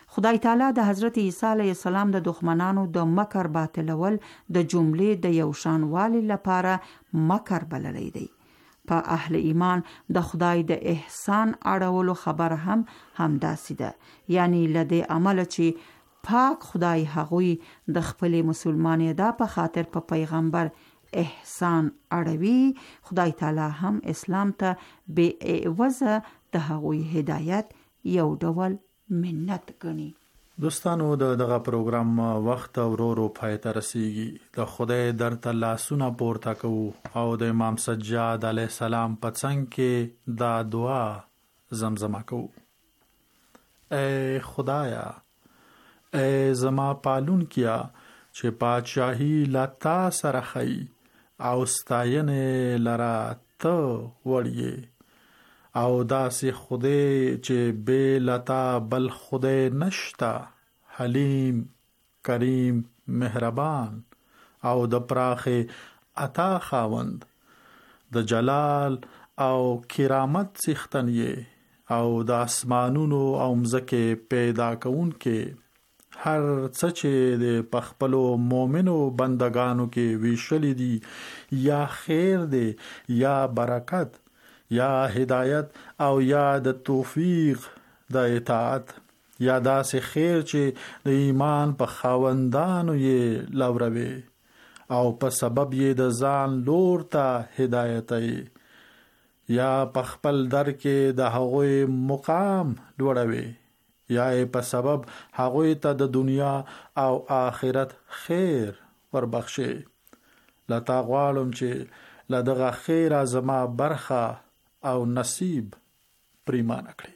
خدای تعالی د حضرت عیسی علیه السلام د دښمنانو د مکر باطلول د جملې د یو شانوالي لپاره مکر بللی دی. په اهل ایمان د خدای د احسان اړولو خبر هم همداسې ده، یعنی لدې عمل چې پاک خدای هغوی د خپل مسلمان ادا په خاطر په پیغمبر احسان اړوي، خدای تعالی هم اسلام ته بے عوضه د هغوی هدایت یو ډول منت ګڼي. دوستانو د دغه پروګرام وخت ورو ورو پای ته رسیږي. د خدای درته لاسونه پورته کوو او د امام سجاد علیه السلام په څنګ کې دا دعا زمزمه کوو: اے خدایا، اے زما پالون کیا چې پادشاهي لتا سره خی او ستاینه لرا ته وړي، او داسې خدای چې بے لتا بل خدای نشتا، حلیم، کریم، مهربان او د پراخه عطا خاوند، د جلال او کرامت څښتن یې، او د اسمانونو او مځکه پیدا کوونکې هر څه چې د پخپلو مؤمنو بندگانو کې ویشل دي، یا خیر دی یا برکت یا هدایت او یا د توفیق د اطاعت، یا داسې خیر چې د ایمان په خاوندانو یې لوروي او په سبب یې د ځان لور ته هدایتي، یا په خپل در کې د هغوی مقام لوړوي، یا په سبب هغوی ته د دنیا او آخرت خیر وربخشي. لتا غواړم چې لدغه خیر زما برخه او نصیب پریمانه کړی.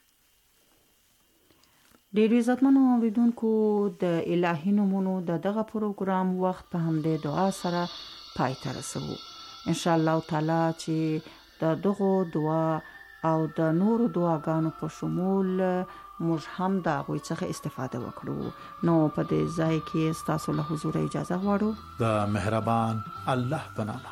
ډېر عزتمنو اوریدونکو، د الهي نومونو د دغه پروګرام وخت په همدې دعا سره پای ته رسوو. ان شاء الله تعالی چې د دغه دعا او د نورو دعاګانو په شمول موږ هم د هغوی څخه استفاده وکړو. نو په دې ځای کې ستاسو له حضور اجازه غواړو د مهربان الله په نامه.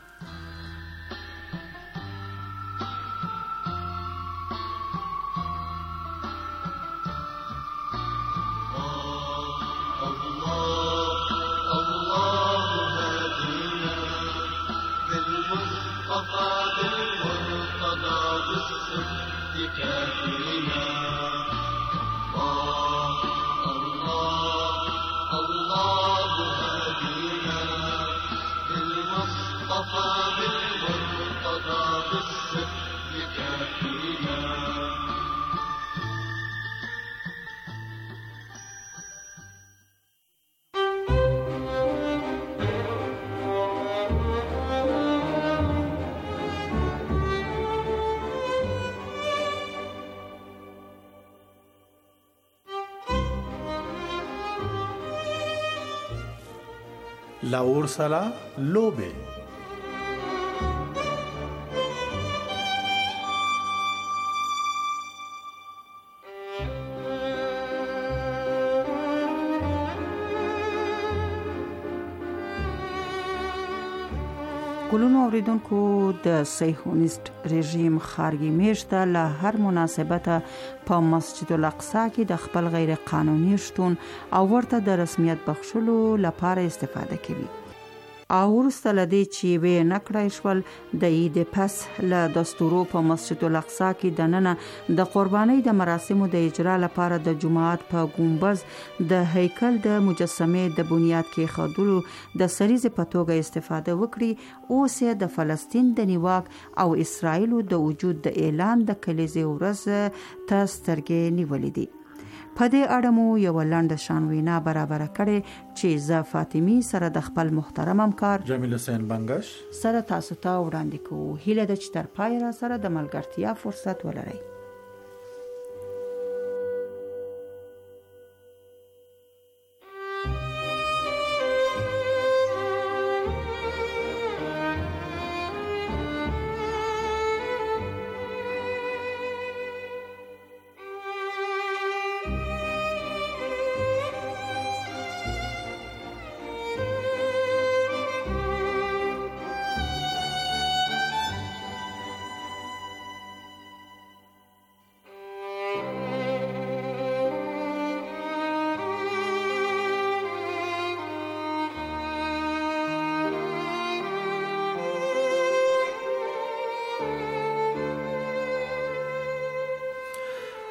لاور سلا لوبه. ګلونو اوریدونکو، د صهیونیست رژیم خارګي میشته له هر مناسبته په مسجد الاقصی کې د خپل غیر قانوني شتون او ورته د رسمیت بخښلو لپاره استفاده کوي. او ورسته لدی چې وې نکړای شول د عید پس له دستورو په مسجد الاقصی کې د ننه د قربانۍ د مراسمو د اجرا لپاره د جماعت په ګومبز د هیکل د مجسمه د بنیاد کې خودلو د سریز په توګه استفاده وکړي. اوس د فلسطین د نیواک او اسرایل د وجود د اعلان د کلیزې ورځ ته سترګې نیولې دي. په دې اړه مو یو لنډ شانوینا برابر کړي چې ز فاطمی سره د خپل محترم همکار جمیل حسین بنگش سره تاسو ته وړاندې کوو. هیله ده چې تر پای را سره د ملګرتیا فرصت ولرئ.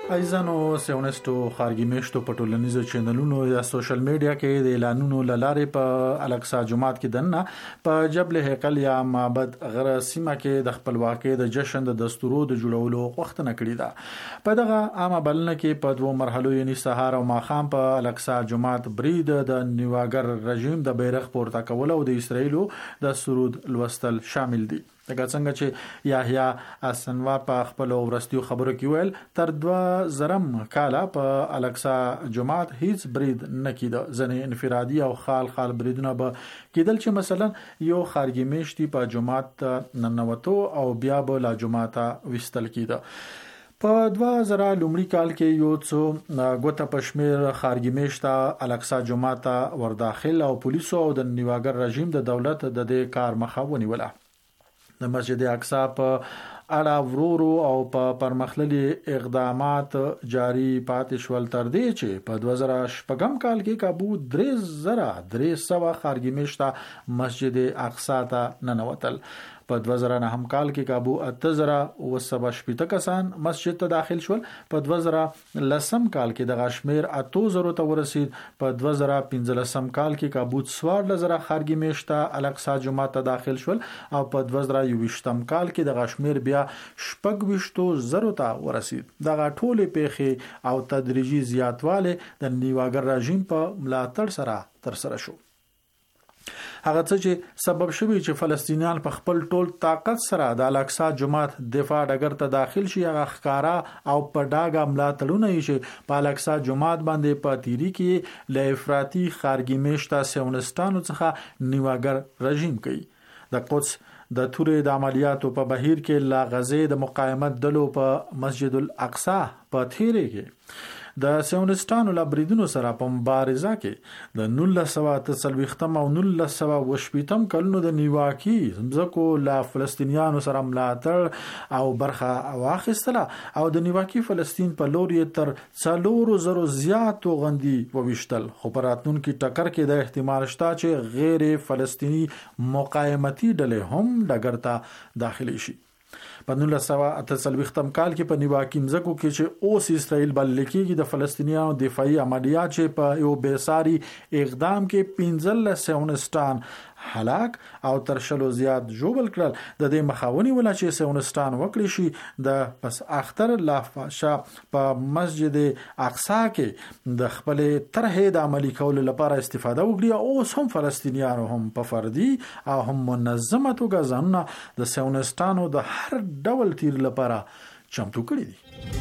ایزانو سیونستو خارګي میشتو په ټولنیزو چینلونو یا سوشل میډیا کې د اعلانونو لاره په الاقصی جماعت کې دنه په جبل هیکل یا معبد غره سیمه کې د خپلواکۍ د جشن د دستورو د جوړولو وخت نه کړی دا په دغه عامه بلنه کې په دوه مرحلو یعنی سهار او ماخام په الاقصی جماعت برید د نیواګر رژیم د بیرغ پورته کول او د اسرایلو د سرود لوستل شامل دي. دغه څنګه چې یحیی اسنوار په خپل ورستیو خبرو کې ویل تر دوه زرم کاله په الاقصی جماعت هیڅ برید نه کیده ځنې انفرادي او خال خال بریدونه به کېدل چې مثلا یو خارګي میشتي په جماعت ننوتو او بیا به لا جماعت وستل کیده. په دوه زره لومړي کال کې یو څو غوته پښمیر خارګي میشته الاقصی جماعت ورداخل او پولیسو او د نیواګر رژیم د دولت د دې کار مخه ونیوله. د مسجد اقصی په اړه ورورو او په پرمخللي اقدامات جاری پاتې شول تر دې چې په دوه زره شپږم کال کې کابو درې زره درې سوه خارګي میشته مسجد اقصی ته ننوتل. په دوه زره نهم کال کې کابو اته زره او سبا شپږ کسان مسجد ته داخل شول. په دوه زره لسم کال کې د غشمیر اته زره ته ورسید. په دوه زره پنځلسم کال کې کابو څوارلس زره خارګي میشته الاقصی جماعت ته داخل شول او په دوه زره یوویشتم کال کې د غشمیر بیا شپږ ویشتو زره ته ورسید. دغه ټولې پیښې او تدریجي زیاتواله د نیواګر رژیم په ملاتړ سره تر سره شو. هغه څه چې سبب شوی چې فلسطینیان په خپل ټول طاقت سره د الاقصی جماعت دفاع ډګر ته داخل شي هغه ښکارا او په ډاګه ملاتړونه یې چې په الاقصی جماعت باندې په تیری کې ل افراطي خارګي میشته سیونستانو څخه نیواګر رژیم کوي. د قدس د تورې د عملیاتو په بهیر کې لا غزې د مقاومت دلو په مسجد الاقصی په تیری کې د سیونستانو لبریدونو سره په مبارزه کې د نولس سوه اته څلوېښتم او نولس سوه اوه شپېتم کلونو د نیواکي ځمکو لا فلسطینیانو سره ملاتړ او برخه واخیستله او د نیواکي فلسطین په لور یې تر څلورو زرو زیاتو غندي وویشتل. خو په راتلونکي ټکر کې د احتمال شته چې غیر فلسطینی مقاومتي ډلې هم ډګر ته داخلي شي. په نولس سوه اته څلوېښتم کال کې په نیواکي مځکو کې چې اوس اسرائیل بلل کېږي د فلسطینیانو دفاعي عملیات چې په یو بیساري اقدام کې پنځلس سیونستان هلاک او تر شلو زیات جوبل کړل. د دې مخاوني ولا چې سیونستان وکړي شي د پس اختر لافشا په مسجد اقصی کې د خپل طرحې د عملی کولو لپاره استفاده وکړي او هم فلسطینیانو هم په فردي او هم منظمه توګه ځانونه د سیونستانو د هر ډول تیر لپاره چمتو کړی دي.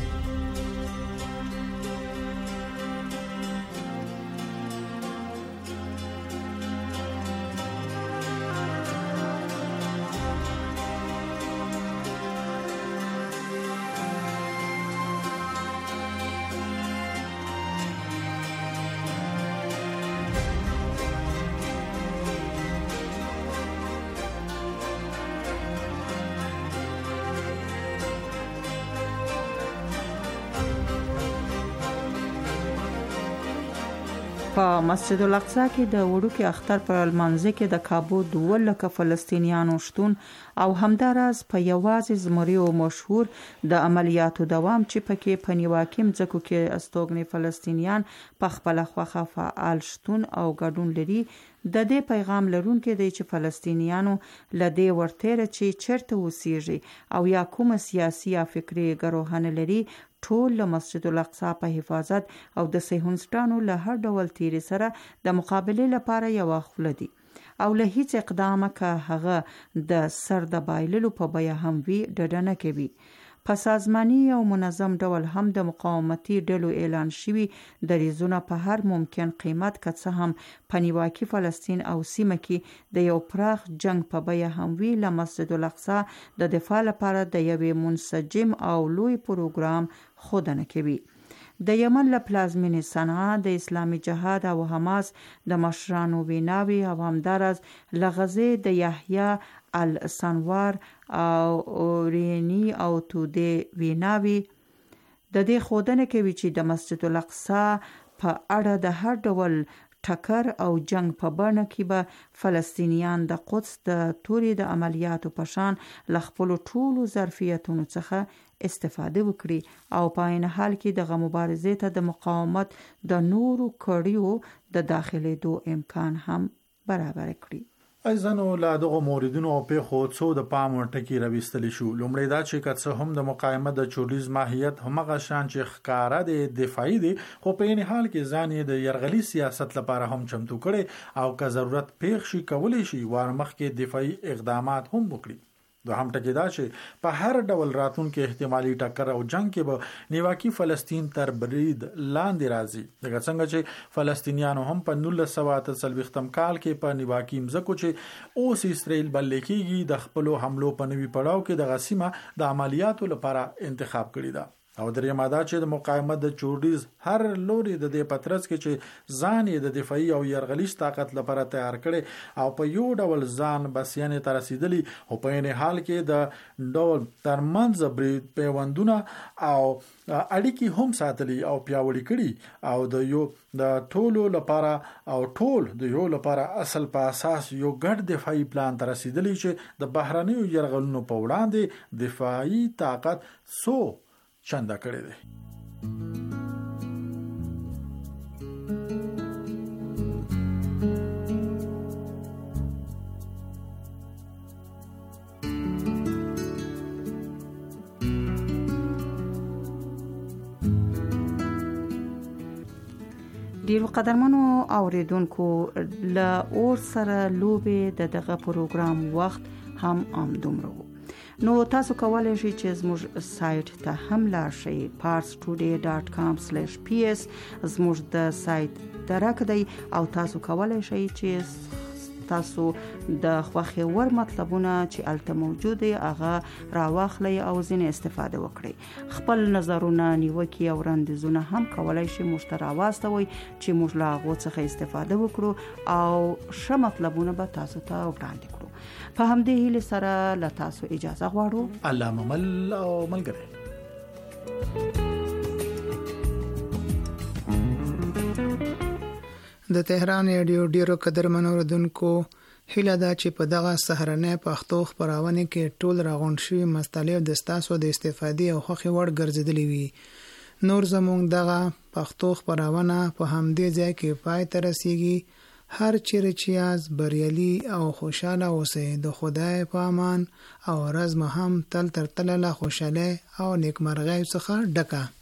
په مسجد الاقصی کې د وړوکی اختر پر المنځ کې د کابو دوه لکه فلسطینیانو شتون او همدارس په یوازې زمریو مشهور د عملیاتو دوام چې پکې په نیواکي مځکو کې استوګنې فلسطینیان په خپل خوخه فعال شتون او ګډون لري. د دې پیغام لرونکي دی چې فلسطینیانو لدې ورتهره چې چرته وسیږي او یا کوم سیاسي یا فکری ګروهن لري ټول له مسجد الاقصی په حفاظت او د صهیونستانو له هر ډول تیری سره د مقابله لپاره یو خپل دي او له هیڅ اقدامه که هغه د سر د بایللو په بیه هم وی ډډنه کوي. په سازماني او منظم ډول هم د مقاومتي ډلو اعلان شوی د ریزونه په هر ممکن قیمت که څه هم په نیواکي فلسطین او سیمه کې د یو پراخ جنگ په بیه هم وی له مسجد الاقصی د دفاع لپاره د یوې منسجم او لوی پروګرام خودنه کوي. د یمن له پلازمینې صنعا د اسلامي جهاد او حماس د مشرانو ویناوي او همدارس لغزه د یحیی السنوار او رینی او توده ویناوي د دې خودنه کوي چې د مسجد الاقصی په اړه د هر ډول ټکر او جنگ په بڼه کې به فلسطینیان د قدس د توري د عملیاتو په شان له خپلو ټولو ظرفیتونو څخه استفاده وکړي او په عین حال کې دغه مبارزې ته د مقاومت د نورو کړیو د داخلېدو امکان هم برابر کړي. ایزنو لا دغه موردونو په خو څو د پام ټکی راوستل شو. لومړی دا چې کڅ هم د مقاومت د چولیز ماهیت همغه شان چې ښکارا د دفاعي دي، خو په این حال کې ځان د يرغلي سیاست لپاره هم چمتو کړي او که ضرورت پیښ شي کولای شي وارمخ کې دفاعي اقدامات هم وکړي. دوهم ټکی دا چې په هر ډول راتلونکو احتمالي ټکر او جنگ کې به نیواکی فلسطین تر برید لاندې راځي. دغه څنګه چې فلسطینیانو هم په نولس سوه اته څلوېښتم کال کې په نیواکی مزکو چې اوس اسرائیل بلل کېږي د خپل حملو په نوي پړاو کې د غسیمه د عملیاتو لپاره انتخاب کړی دا. او درې ماده چې د مقاومت د چوډیز هر لوري د دې پترس کې چې ځان یې د دفاعي او يرغلي طاقت لپاره تیار کړي او په یو ډول ځان بسیانه تر رسیدلی او په نه حال کې د ډول ترمنځ برید پیوندونه او اړیکی هم ساتلی او پیاوړي کړي او د یو د ټولو لپاره او ټول د یو لپاره اصل په اساس یو ګډ دفاعي پلان تر رسیدلی چې د بهرنیو يرغلونو په وړاندې دفاعي طاقت سو چنده کړی دی. ډیرو قدرمنو اوریدونکو له اور سره لوبې د دغه پروګرام وخت هم امدومره وو. نو تاسو کولای شئ چې زموږ سایت ته هم لاړ شئ pars today dot com slash p s زموږ د سایت درک دی او تاسو کولای شئ چې تاسو د خوخي ور مطلبونه چې الته موجود دي هغه راواخلئ او ځینې استفاده وکړئ. خپل نظرونه نیوکې او وړاندیزونه هم کولای شئ موږ ته راواستوئ چې موږ لا غو څخه استفاده وکړو او ښه مطلبونه به تاسو ته وړاندې کړو. په همدې هیله سره له تاسو اجازه غواړو. الله ممل او ملګری. د تهران رادیو ډیرو قدرمنو اوریدونکو هیله ده چې په دغه سهارنۍ پښتو خبرونه کې ټول راغون شوی مستلزم د تاسو د استفادې او خوخي وړ ګرځیدلی وي. نور زموږ دغه پښتو خبرونه په همدې ځای کې پای ته رسیږي. هر چیرې چې از بریالي او خوشاله اوسئ. د خدای په امان او ورځ مو هم تل تر تله له خوشاله او نیکمرغۍ څخه ډکه.